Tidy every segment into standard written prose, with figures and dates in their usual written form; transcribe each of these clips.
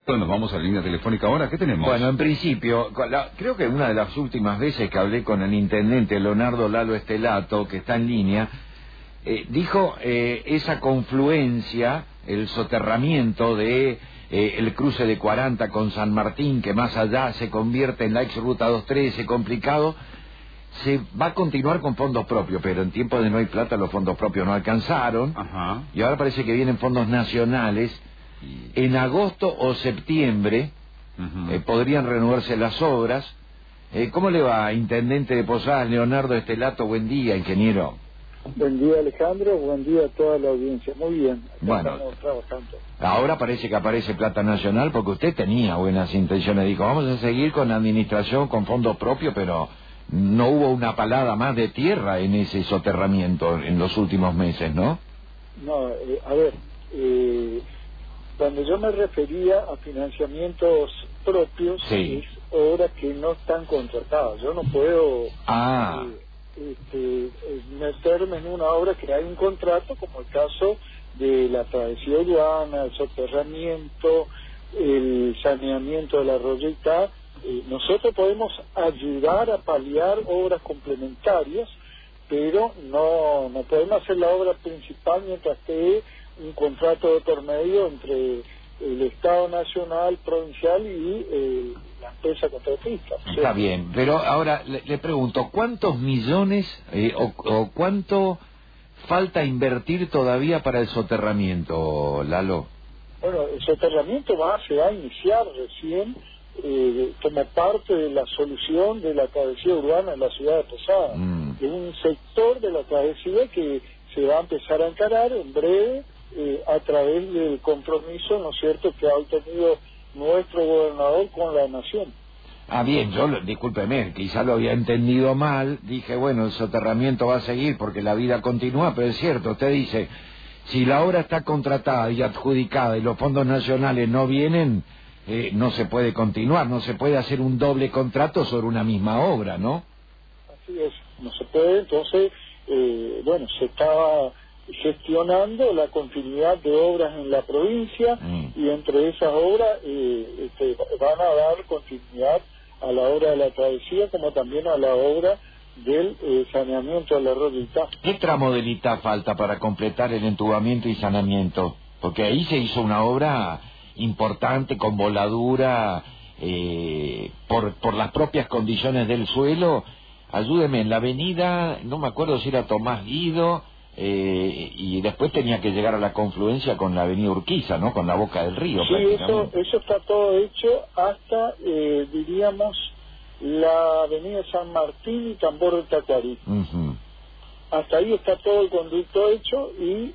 Nos vamos a la línea telefónica ahora. ¿Qué tenemos? Bueno, en principio, creo que una de las últimas veces que hablé con el intendente Leonardo Lalo Estelato, que está en línea, dijo esa confluencia, el soterramiento de el cruce de 40 con San Martín, que más allá se convierte en la ex ruta 213, complicado, se va a continuar con fondos propios, pero en tiempos de no hay plata los fondos propios no alcanzaron. Ajá. Y ahora parece que vienen fondos nacionales. En agosto o septiembre podrían reanudarse las obras. ¿Cómo le va, intendente de Posadas, Leonardo Estelato? Buen día, ingeniero. Buen día, Alejandro, buen día a toda la audiencia. Muy bien, acá bueno, estamos trabajando. Ahora parece que aparece plata nacional, porque usted tenía buenas intenciones. Dijo, vamos a seguir con la administración, con fondos propios, pero no hubo una palada más de tierra en ese soterramiento en los últimos meses, ¿no? No, a ver, cuando yo me refería a financiamientos propios, sí, es obras que no están contratadas. Yo no puedo meterme en una obra que hay un contrato, como el caso de la travesía urbana, el soterramiento, el saneamiento de la Royeta. Nosotros podemos ayudar a paliar obras complementarias, pero no podemos hacer la obra principal mientras esté un contrato de por medio entre el Estado nacional, provincial y la empresa contratista. Está bien, pero ahora le pregunto, ¿cuántos millones o cuánto falta invertir todavía para el soterramiento, Lalo? Bueno, el soterramiento se va a iniciar recién como parte de la solución de la travesía urbana en la ciudad de Posadas. De un sector de la travesía que se va a empezar a encarar en breve a través del compromiso, ¿no es cierto?, que ha obtenido nuestro gobernador con la nación. Ah, bien, discúlpeme, quizá lo había entendido mal. Dije, bueno, el soterramiento va a seguir porque la vida continúa, pero es cierto, usted dice, si la obra está contratada y adjudicada y los fondos nacionales no vienen, no se puede continuar, no se puede hacer un doble contrato sobre una misma obra, ¿no? Así es, no se puede. Entonces, bueno, se estaba gestionando la continuidad de obras en la provincia y entre esas obras van a dar continuidad a la obra de la travesía como también a la obra del saneamiento de la Royeta. ¿Qué tramo del ITA falta para completar el entubamiento y saneamiento? Porque ahí se hizo una obra importante, con voladura, por las propias condiciones del suelo. Ayúdeme, en la avenida, no me acuerdo si era Tomás Guido, y después tenía que llegar a la confluencia con la avenida Urquiza, ¿no? Con la boca del río. Sí, eso está todo hecho hasta, diríamos, la avenida San Martín y Tambor del Tacuarí. Hasta ahí está todo el conducto hecho y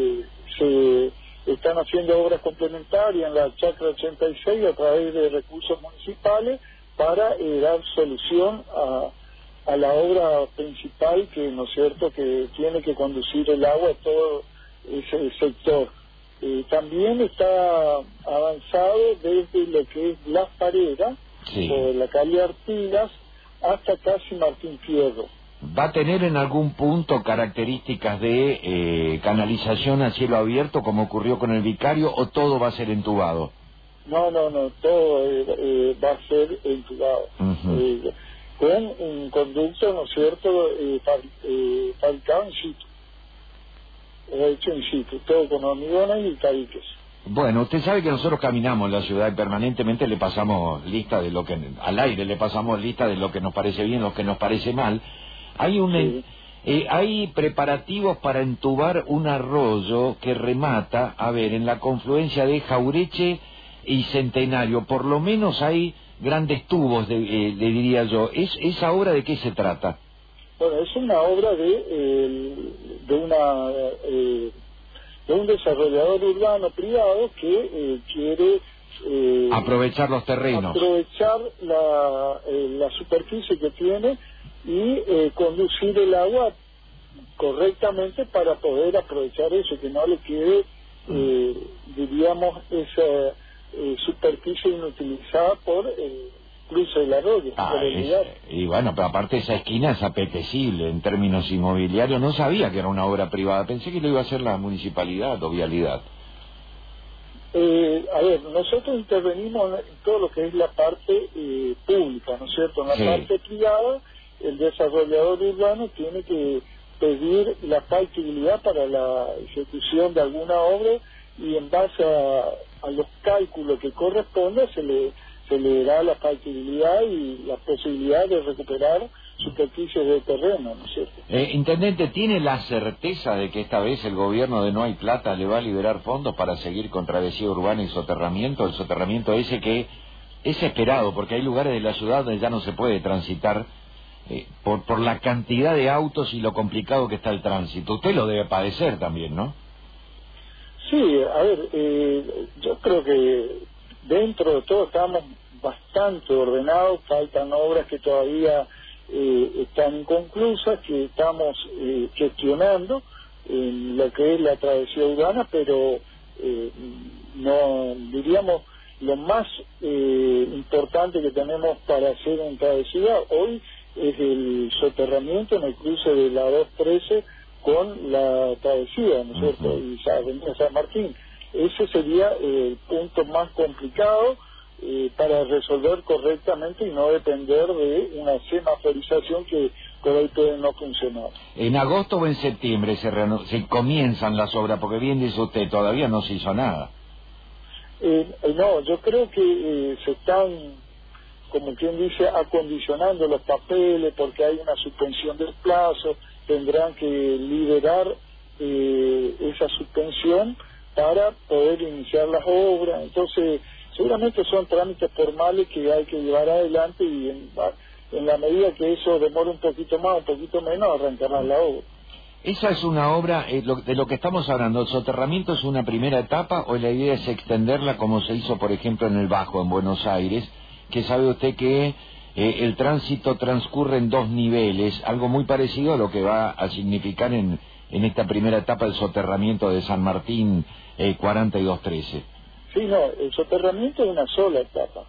se están haciendo obras complementarias en la Chacra 86 a través de recursos municipales para dar solución a la obra principal que, ¿no es cierto?, que tiene que conducir el agua a todo ese sector. También está avanzado desde lo que es Las Paredes, por la calle Artigas, hasta casi Martín Fierro. ¿Va a tener en algún punto características de canalización a cielo abierto, como ocurrió con el Vicario, o todo va a ser entubado? No, todo va a ser entubado. Con un conducto, ¿no es cierto?, fabricado en situ, hecho en situ, todo con hormigones y tabiques. Bueno, usted sabe que nosotros caminamos en la ciudad y permanentemente le pasamos lista de lo que, al aire le pasamos lista de lo que nos parece bien, lo que nos parece mal. Hay preparativos para entubar un arroyo que remata, en la confluencia de Jaureche y Centenario. Por lo menos hay grandes tubos, le diría yo. ¿Esa obra de qué se trata? Bueno, es una obra de un desarrollador urbano privado que quiere aprovechar los terrenos, aprovechar la superficie que tiene y conducir el agua correctamente para poder aprovechar eso, que no le quede, diríamos, esa superficie inutilizada por el cruce del arroyo. Y bueno, pero aparte esa esquina es apetecible en términos inmobiliarios. No sabía que era una obra privada, pensé que lo iba a hacer la municipalidad o vialidad. A ver, nosotros intervenimos en todo lo que es la parte pública, ¿no es cierto? En la parte privada, el desarrollador urbano tiene que pedir la factibilidad para la ejecución de alguna obra y en base a los cálculos que corresponda se le da la factibilidad y la posibilidad de recuperar superficies de terreno, ¿no es cierto? Intendente, ¿tiene la certeza de que esta vez el gobierno de No Hay Plata le va a liberar fondos para seguir con travesía urbana y soterramiento? El soterramiento ese que es esperado, porque hay lugares de la ciudad donde ya no se puede transitar por la cantidad de autos y lo complicado que está el tránsito. Usted lo debe padecer también, ¿no? Sí, a ver, yo creo que dentro de todo estamos bastante ordenados, faltan obras que todavía están inconclusas, que estamos gestionando en lo que es la travesía urbana, pero no diríamos lo más importante que tenemos para hacer en travesía hoy es el soterramiento en el cruce de la 213 con la travesía, ¿no es cierto? Y Avenida San Martín. Ese sería el punto más complicado para resolver correctamente y no depender de una semaforización que por ahí puede no funcionar. ¿En agosto o en septiembre se comienzan las obras? Porque bien dice usted, todavía no se hizo nada. No, yo creo que se están, como quien dice, acondicionando los papeles porque hay una suspensión del plazo, tendrán que liberar esa suspensión para poder iniciar las obras. Entonces, seguramente son trámites formales que hay que llevar adelante y en la medida que eso demore un poquito más, un poquito menos, arrancará la obra. ¿Esa es una obra, de lo que estamos hablando, el soterramiento es una primera etapa o la idea es extenderla como se hizo, por ejemplo, en el Bajo, en Buenos Aires, que sabe usted que el tránsito transcurre en 2 niveles, algo muy parecido a lo que va a significar en esta primera etapa el soterramiento de San Martín 4213? Sí, no, el soterramiento es una sola etapa.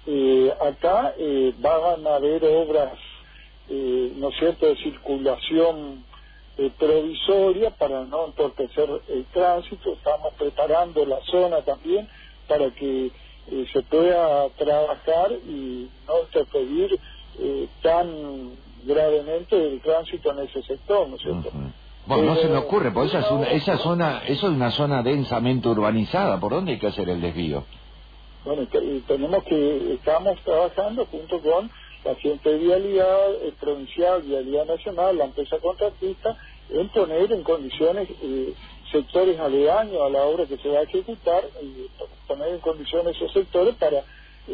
Acá van a haber obras, ¿no es cierto?, de circulación provisoria para no entorpecer el tránsito. Estamos preparando la zona también para que se pueda trabajar y no interferir tan gravemente el tránsito en ese sector, ¿no es cierto? Bueno, no se me ocurre, porque eso es una zona densamente urbanizada. ¿Por dónde hay que hacer el desvío? Bueno, estamos trabajando junto con la gente de Vialidad Provincial, Vialidad Nacional, la empresa contratista, en poner en condiciones sectores aledaños a la obra que se va a ejecutar, poner en condiciones esos sectores para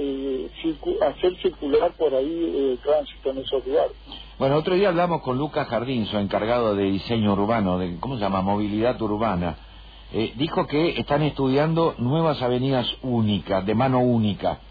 hacer circular por ahí tránsito en esos lugares. Bueno, otro día hablamos con Lucas Jardín, su encargado de diseño urbano, de ¿cómo se llama? Movilidad urbana. Dijo que están estudiando nuevas avenidas únicas, de mano única.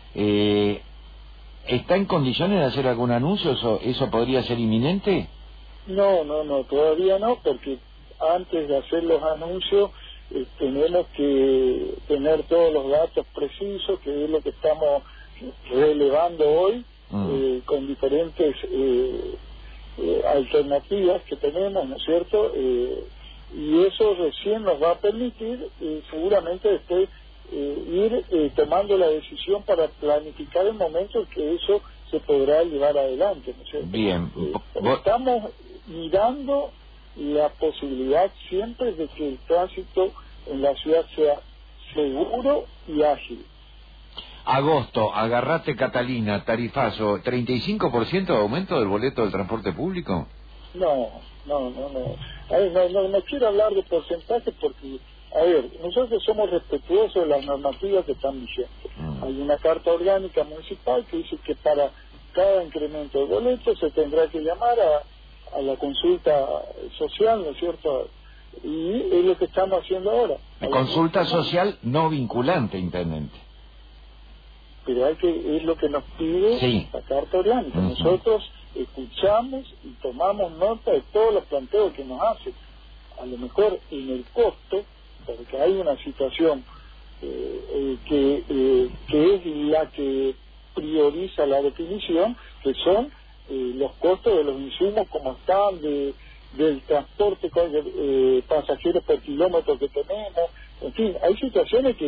¿Está en condiciones de hacer algún anuncio? ¿Eso podría ser inminente? No, todavía no, porque antes de hacer los anuncios tenemos que tener todos los datos precisos, que es lo que estamos relevando hoy, con diferentes alternativas que tenemos, ¿no es cierto? Y eso recién nos va a permitir seguramente después ir tomando la decisión para planificar el momento en que eso se podrá llevar adelante, ¿no es cierto? Bien. Estamos mirando la posibilidad siempre de que el tránsito en la ciudad sea seguro y ágil. Agosto, agarrate Catalina, tarifazo, ¿35% de aumento del boleto del transporte público? No. A ver, no quiero hablar de porcentajes porque, a ver, nosotros somos respetuosos de las normativas que están vigentes. Hay una carta orgánica municipal que dice que para cada incremento de boleto se tendrá que llamar a la consulta social, ¿no es cierto? Y es lo que estamos haciendo ahora. Consulta social no vinculante, intendente. Pero es lo que nos pide la carta orgánica. Nosotros escuchamos y tomamos nota de todos los planteos que nos hacen. A lo mejor en el costo, porque hay una situación que es la que prioriza la definición, que son los costos de los insumos como están, del transporte pasajeros por kilómetro que tenemos. En fin, hay situaciones que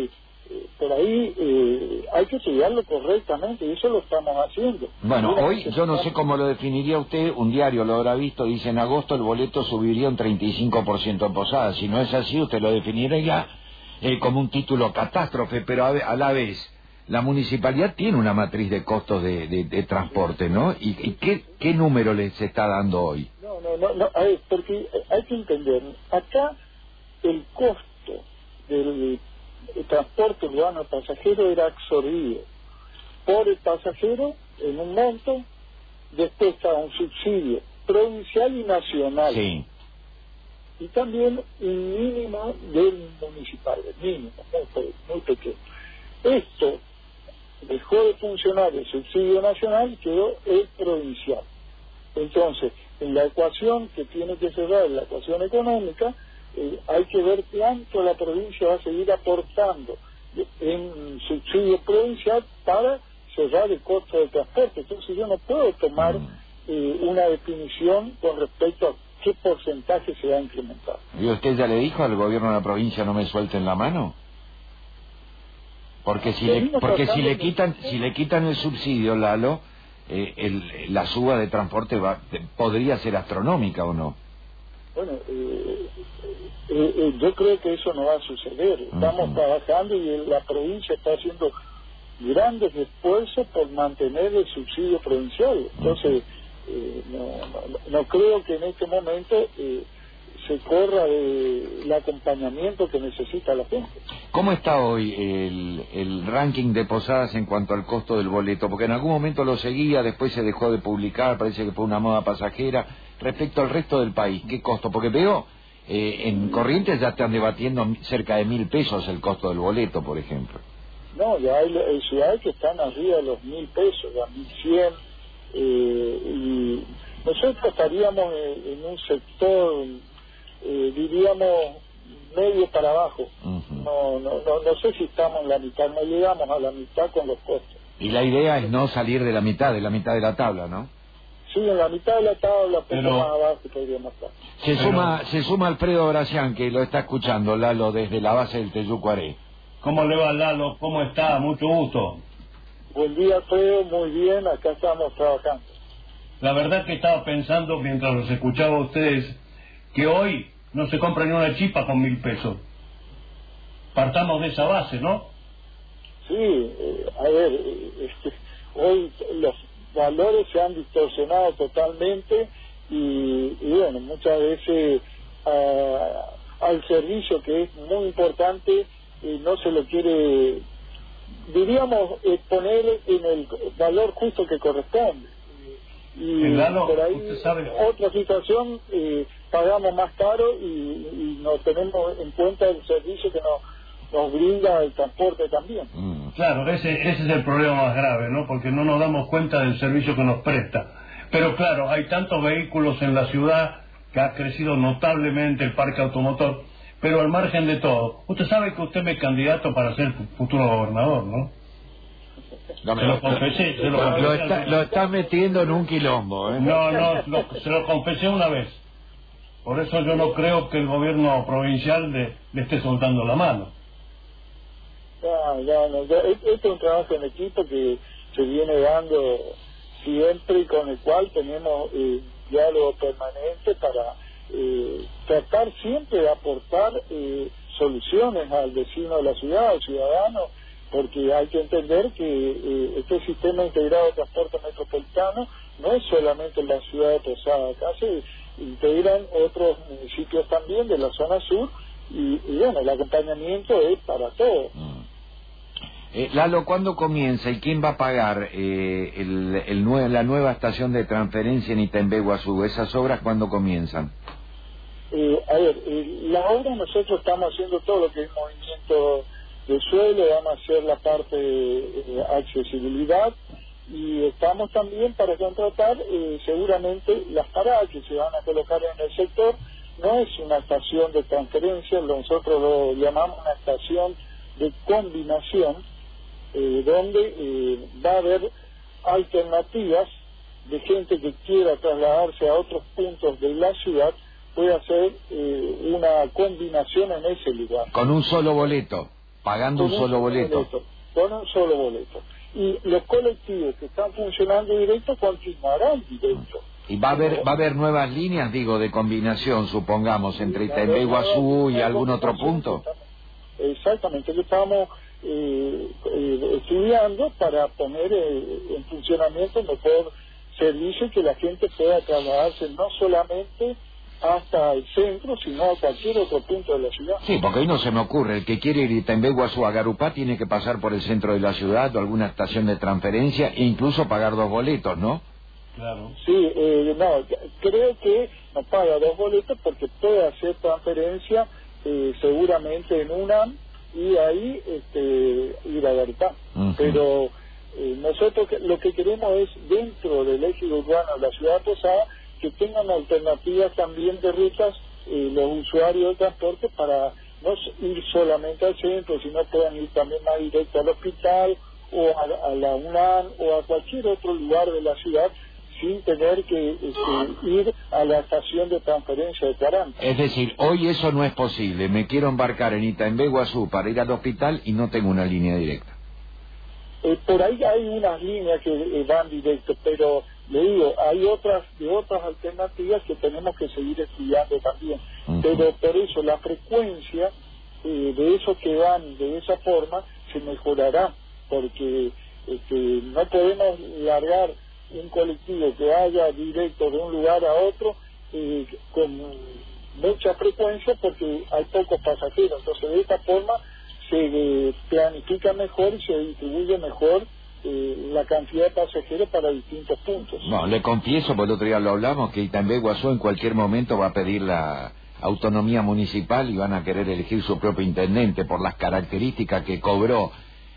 por ahí hay que estudiarlo correctamente y eso lo estamos haciendo. Bueno, hoy yo no sé cómo lo definiría usted, un diario lo habrá visto, dice en agosto el boleto subiría un 35% en Posadas. Si no es así, usted lo definiría como un título catástrofe, pero a la vez la municipalidad tiene una matriz de costos de transporte, ¿no? ¿Y qué número les está dando hoy? No, porque hay que entender, acá el costo del transporte urbano pasajero era absorbido por el pasajero en un monto, después estaba un subsidio provincial y nacional. Sí. Y también un mínimo del municipal, el mínimo, muy pequeño. Esto dejó de funcionar el subsidio nacional y quedó el provincial. Entonces, en la ecuación que tiene que cerrar, la ecuación económica, hay que ver cuánto la provincia va a seguir aportando en subsidio provincial para cerrar el costo del transporte. Entonces yo no puedo tomar una definición con respecto a qué porcentaje se va a incrementar. ¿Y usted ya le dijo al gobierno de la provincia no me suelten la mano? Porque si le quitan el subsidio, Lalo, la suba de transporte podría ser astronómica, ¿o no? Bueno, yo creo que eso no va a suceder. Estamos trabajando y la provincia está haciendo grandes esfuerzos por mantener el subsidio provincial. Entonces, no creo que en este momento se corra el acompañamiento que necesita la gente. ¿Cómo está hoy el ranking de Posadas en cuanto al costo del boleto? Porque en algún momento lo seguía, después se dejó de publicar, parece que fue una moda pasajera. Respecto al resto del país, ¿qué costo? Porque veo, en Corrientes ya están debatiendo cerca de 1.000 pesos el costo del boleto, por ejemplo. No, ya hay ciudades que están arriba de los 1.000 pesos, ya 1.100, y nosotros estaríamos en un sector, diríamos, medio para abajo. No sé si estamos en la mitad, no llegamos a la mitad con los costos. Y la idea es no salir de la mitad de la tabla, ¿no? Sí, en la mitad de la tabla, pero más abajo podríamos estar. Se suma Alfredo Gracián, que lo está escuchando, Lalo, desde la base del Teyucuaré. ¿Cómo le va, Lalo? ¿Cómo está? Mucho gusto. Buen día, Alfredo, muy bien, acá estamos trabajando. La verdad que estaba pensando, mientras los escuchaba a ustedes, que hoy no se compra ni una chipa con 1.000 pesos. Partamos de esa base, ¿no? Sí, a ver, hoy los valores se han distorsionado totalmente y bueno, muchas veces al servicio, que es muy importante, no se lo quiere, diríamos, poner en el valor justo que corresponde. Y Lalo, por ahí usted sabe, otra situación, pagamos más caro y no tenemos en cuenta el servicio que nos brinda el transporte también. Claro, ese es el problema más grave, ¿no? Porque no nos damos cuenta del servicio que nos presta. Pero claro, hay tantos vehículos en la ciudad que ha crecido notablemente el parque automotor, pero al margen de todo, usted sabe que usted es candidato para ser futuro gobernador, ¿no? No, se lo confesé. Lo está metiendo en un quilombo, ¿eh? No, se lo confesé una vez. Por eso yo no creo que el gobierno provincial le esté soltando la mano. Este es un trabajo en equipo que se viene dando siempre y con el cual tenemos diálogo permanente para tratar siempre de aportar soluciones al vecino de la ciudad, al ciudadano, porque hay que entender que este sistema integrado de transporte metropolitano no es solamente en la ciudad de Posadas, acá se integran otros municipios también de la zona sur y bueno, el acompañamiento es para todos. Lalo, ¿cuándo comienza y quién va a pagar la nueva estación de transferencia en Itaimbe-Guazú? ¿Esas obras cuándo comienzan? La obra nosotros estamos haciendo todo lo que es movimiento de suelo, vamos a hacer la parte de accesibilidad y estamos también para contratar seguramente las paradas que se van a colocar en el sector. No es una estación de transferencia, nosotros lo llamamos una estación de combinación, donde va a haber alternativas de gente que quiera trasladarse a otros puntos de la ciudad, puede hacer una combinación en ese lugar. ¿Con un solo boleto? Pagando un solo boleto. Con un solo boleto. Y los colectivos que están funcionando directo continuarán directo. Y va a haber nuevas líneas, digo, de combinación, supongamos, entre Itaimbé, Iguazú y algún otro punto. Exactamente, que estamos estudiando para poner en funcionamiento mejor servicio y que la gente pueda trasladarse no solamente hasta el centro, sino a cualquier otro punto de la ciudad. Sí, porque hoy no se me ocurre, el que quiere ir de Itaimbé, Iguazú a Garupá tiene que pasar por el centro de la ciudad o alguna estación de transferencia e incluso pagar 2 boletos, ¿no? Claro. Sí, no, creo que no paga 2 boletos porque puede hacer transferencia seguramente en UNAM y ahí ir a Garupá. Pero nosotros lo que queremos es, dentro del eje urbano de la ciudad de Posada, que tengan alternativas también de rutas los usuarios del transporte para no ir solamente al centro, sino puedan ir también más directo al hospital o a la UNAM o a cualquier otro lugar de la ciudad sin tener que ir a la estación de transferencia de 40. Es decir, hoy eso no es posible. Me quiero embarcar en Itaimbé, Iguazú para ir al hospital y no tengo una línea directa. Por ahí hay unas líneas que van directo, pero le digo, hay otras alternativas que tenemos que seguir estudiando también. Pero por eso la frecuencia de esos que van de esa forma se mejorará, porque no podemos largar un colectivo que vaya directo de un lugar a otro con mucha frecuencia porque hay pocos pasajeros. Entonces de esta forma se planifica mejor y se distribuye mejor la cantidad de pasajeros para distintos puntos. No, le confieso, por el otro día lo hablamos, que Itaimbé, Iguazú en cualquier momento va a pedir la autonomía municipal y van a querer elegir su propio intendente por las características que cobró.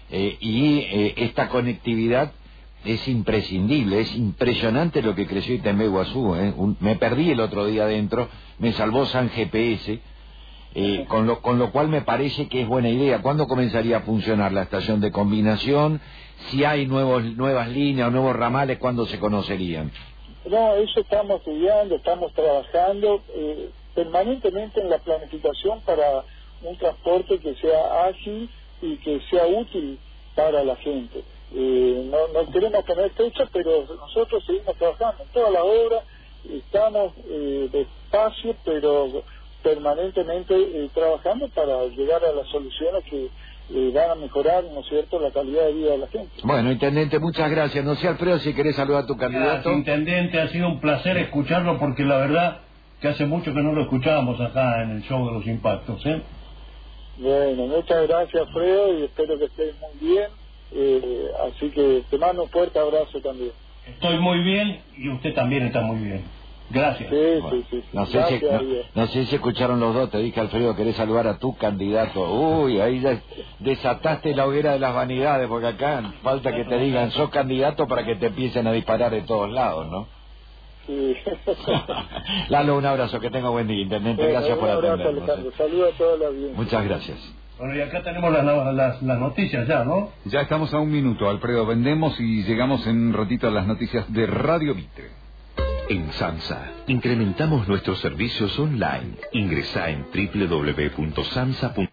Esta conectividad es imprescindible, es impresionante lo que creció Itaimbé, Iguazú. Me perdí el otro día adentro, me salvó San GPS. Con lo cual me parece que es buena idea. ¿Cuándo comenzaría a funcionar la estación de combinación? Si hay nuevas líneas o nuevos ramales, ¿cuándo se conocerían? No, eso estamos estudiando, estamos trabajando permanentemente en la planificación para un transporte que sea ágil y que sea útil para la gente. No queremos poner fecha, pero nosotros seguimos trabajando en toda la obra, estamos despacio, pero permanentemente trabajando para llegar a las soluciones que van a mejorar, ¿no es cierto?, la calidad de vida de la gente. Bueno, intendente, muchas gracias. No sé, Alfredo, si querés saludar a tu candidato. Gracias, intendente, ha sido un placer escucharlo porque la verdad que hace mucho que no lo escuchábamos acá en el show de los impactos, Bueno, muchas gracias, Alfredo, y espero que estés muy bien. Así que te mando un fuerte abrazo también. Estoy muy bien y usted también está muy bien. Gracias. Sí, bueno, sí. No sé si escucharon los dos. Te dije, Alfredo, querés saludar a tu candidato. Uy, ahí ya desataste la hoguera de las vanidades, porque acá falta que te digan, sos candidato para que te empiecen a disparar de todos lados, ¿no? Sí. Lalo, un abrazo, que tenga buen día, intendente. Gracias por atendernos. Saludos a toda la audiencia. Muchas gracias. Bueno, y acá tenemos las noticias ya, ¿no? Ya estamos a un minuto, Alfredo. Vendemos y llegamos en un ratito a las noticias de Radio Mitre. En SAMSA, incrementamos nuestros servicios online. Ingresá en www.samsa.com.